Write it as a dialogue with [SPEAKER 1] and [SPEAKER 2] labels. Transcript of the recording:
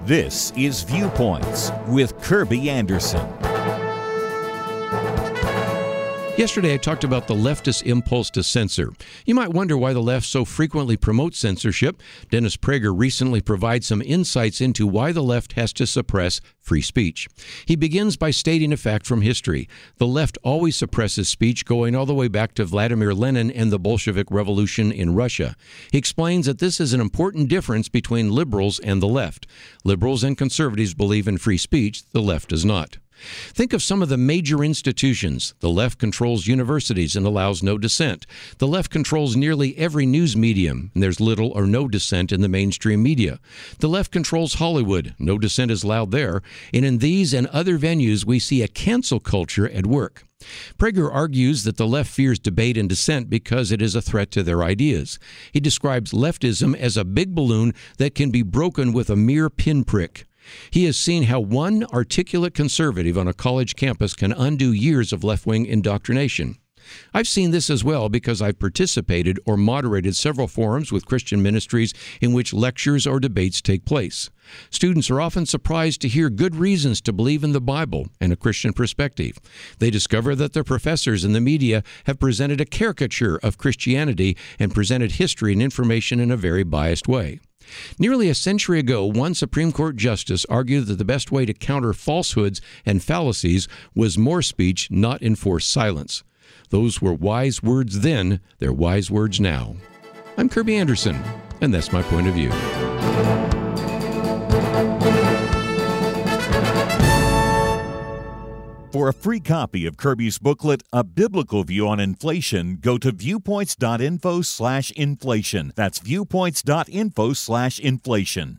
[SPEAKER 1] This is Viewpoints with Kirby Anderson.
[SPEAKER 2] Yesterday, I talked about the leftist impulse to censor. You might wonder why the left so frequently promotes censorship. Dennis Prager recently provides some insights into why the left has to suppress free speech. He begins by stating a fact from history. The left always suppresses speech, going all the way back to Vladimir Lenin and the Bolshevik Revolution in Russia. He explains that this is an important difference between liberals and the left. Liberals and conservatives believe in free speech. The left does not. Think of some of the major institutions. The left controls universities and allows no dissent. The left controls nearly every news medium, and there's little or no dissent in the mainstream media. The left controls Hollywood. No dissent is allowed there. And in these and other venues, we see a cancel culture at work. Prager argues that the left fears debate and dissent because it is a threat to their ideas. He describes leftism as a big balloon that can be broken with a mere pinprick. He has seen how one articulate conservative on a college campus can undo years of left-wing indoctrination. I've seen this as well because I've participated or moderated several forums with Christian ministries in which lectures or debates take place. Students are often surprised to hear good reasons to believe in the Bible and a Christian perspective. They discover that their professors in the media have presented a caricature of Christianity and presented history and information in a very biased way. Nearly a century ago, one Supreme Court justice argued that the best way to counter falsehoods and fallacies was more speech, not enforced silence. Those were wise words then, they're wise words now. I'm Kirby Anderson, and that's my point of view.
[SPEAKER 1] For a free copy of Kirby's booklet, A Biblical View on Inflation, go to viewpoints.info/inflation. That's viewpoints.info/inflation.